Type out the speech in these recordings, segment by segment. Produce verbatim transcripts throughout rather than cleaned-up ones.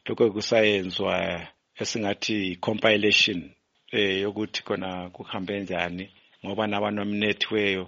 lokho kusayenzwa esingathi compilation eh yokuthi kona kuhambe njani ngoba nabanominathiweyo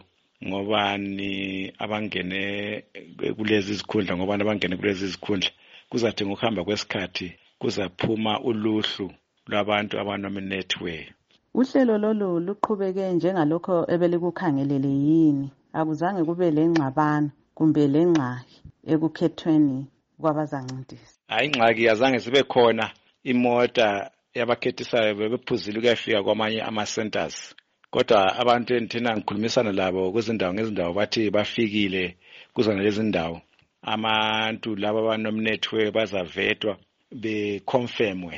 ngobani abangene kulezi izikhundla ngobani abangene kulezi izikhundla kuzathi ngokuhamba kwesikhathi kuzaphuma uluhlu lwabantu abanominathiweyo. Uhlelo lolu luqhubeke njengalokho ebelikukhangelele yini? Akuzange kube lengxabano kumbe lengxaki ekukhethweni kwabazancedisa? Hayi, ingxaki azange sibe khona. Imota yabakhethisayo bebephuzile ukuyafika kwamanye ama-centers. Kodwa abantu enthina ngikhulumisana labo kwezindawo ngezindawo bathi bafikile kuzona lezi ndawo. Abantu laba abanominathiweyo bazavetwa beconfirmwe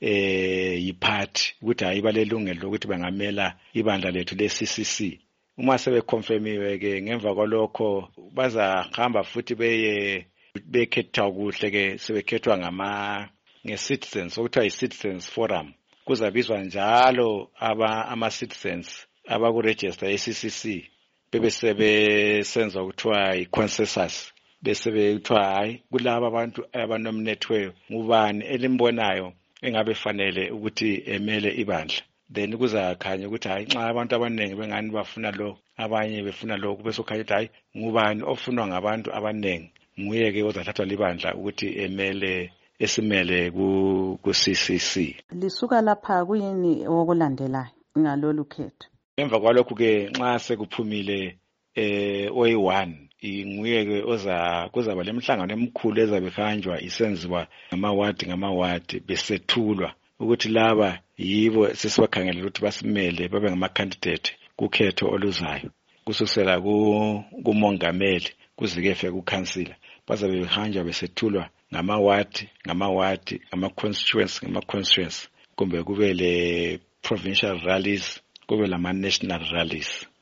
eh yiphathi ukuthi hayi balelungelo lokuthi bangamela ibandla lethu le-C C C. Uma sebeconfirmiwe ke ngemva kwalokho bazahamba futhi beye bekhetha kuhle ke sebekhethwa ngama nge-citizens okuthiwa yi-citizens forum. Kuzabizwa njalo aba ama-citizens abakuregister e-C C C bebe sebesenza ukuthiwa yi-consensus bese bekuthiwa hayi kulabo abantu abanominathiweyo ngubani elimbonayo engabe fanele ukuthi emele ibandla. Then kuzakhanya ukuthi hayi nxa abantu abaningi bengani bafuna lo abanye befuna lokhu bese kukhanya ukuthi hayi ngubani ofunwa ngabantu abaningi nguye ke ozathathwa libandla ukuthi emele esimele ku-C C C. Lisuka lapha kuyini okulandelayo ngalolu khetho? Emva kwalokhu ke nxa sekuphumile eh oyi one nguye ke oza kuzaba lemhlangano emkhulu ezabe ihanjwa isenziwa ngama-ward ngama-ward besethulwa ukuthi laba yibo sesibakhangela ukuthi basimele babe ngama-candidate kukhetho oluzayo kusukela kumongameli kuze kuyefika kukhansila. Bazabe behanjwa besethulwa ngama-ward ngama-ward ngama-constituency ngama-constituency kumbe kube le provincial rallies kube lama-national rallies.